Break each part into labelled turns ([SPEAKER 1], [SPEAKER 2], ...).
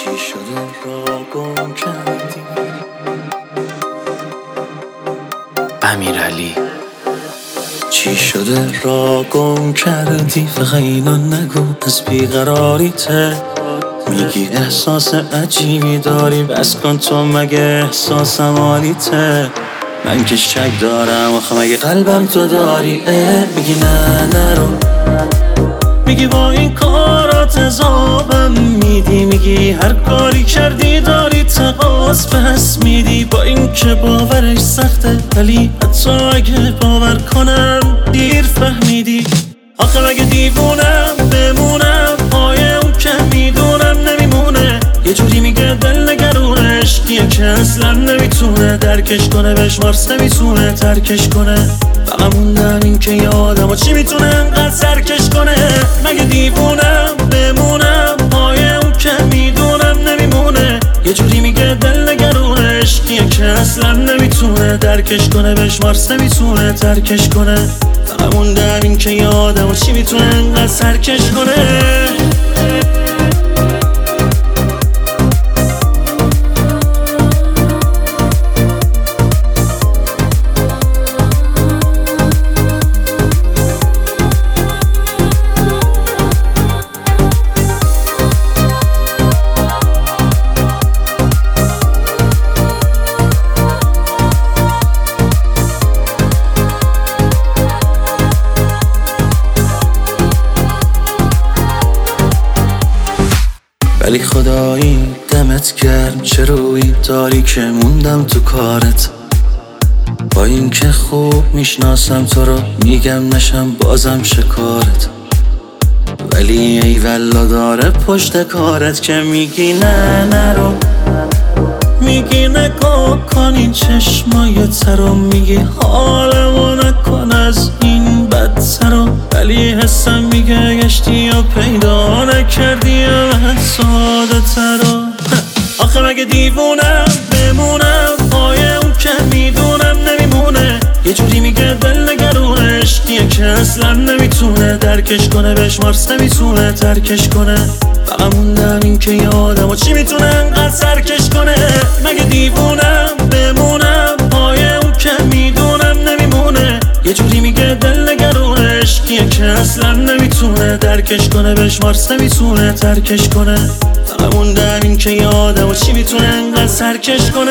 [SPEAKER 1] چی شده را گم کردی؟ امیرعلی. چی شده را گم کردی؟ فقط اینو نگو از بیقراریته. میگی احساس عجیبی داری، بس کن تو مگه احساسم حالیته؟ من که شک دارم آخه مگه قلبم تو داری؟ میگی نه نرو، میگی با این کارات عذابم میدی، میگی هر کاری کردی داری تقاص پس میدی. با این که باورش سخته ولی حتی اگه باور کنم دیر فهمیدی. آخه مگه دیوونم بمونم پای اون که میدونم نمیمونه؟ یه جوری میگه دل نگرونه، عشقیه که اصلا نمیتونه درکش کنه، بشمارس نمیتونه ترکش کنه. فقط موندم این که یه آدمو چی میتونه انقدر سرکش کنه؟ مگه دیوونم بمونم پای اون که میدونم نمیمونه؟ یه جوری میگه دل نگرونه، عشقیه که اصلا نمیتونه درکش کنه، بشمارس نمیتونه ترکش کنه. فقط موندم این که یه آدمو چی میتونه انقدر سرکش کنه؟ ولی خدایی دمت گرم چه روی داری که موندم تو کارت. با این که خوب میشناسم تو رو میگم نشم بازم شکارت. ولی ای والا داره پشت کارت که میگی نه نرو، میگی نگاه کن این چشمای ترو، میگی حالمو نکن از این بدترو. ولی حسم میگه گشتی یا پیدا نکردی یا ساده ترو. آخه مگه دیوونم بمونم پای اون که میدونم نمیمونه؟ یه جوری میگه دل نگرونه، عشقیه که اصلا نمیتونه درکش کنه، بشمارس نمیتونه ترکش کنه. فقط موندم این که یه آدمو چی میتونه انقدر سرکش کنه؟ مگه دیوونم بمونم پای اون که میدونم نمیمونه؟ یه جوری میگه دل نگرونه، عشقیه که اصلا نمیتونه درکش کنه، بشمارس نمیتونه ترکش کنه. فقط موندم این که یه آدمو چی میتونه انقدر سرکش کنه؟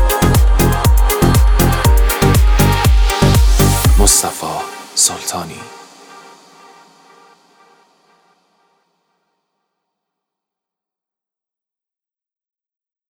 [SPEAKER 2] مصطفی سلطانی.